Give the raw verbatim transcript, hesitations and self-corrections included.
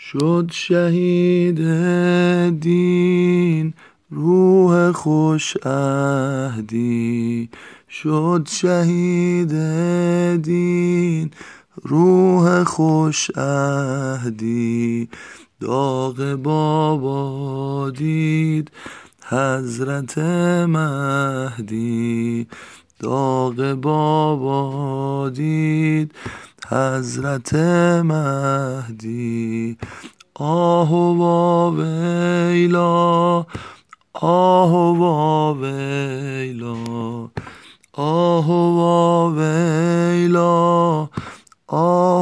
شد شهید دین روح خوش عهدی، شد شهید دین روح خوش عهدی. داغ بابا دید حضرت مهدی، داغ بابا دید حضرت مهدی. آه و ویلا، آه و ویلا، آه و ویلا، آه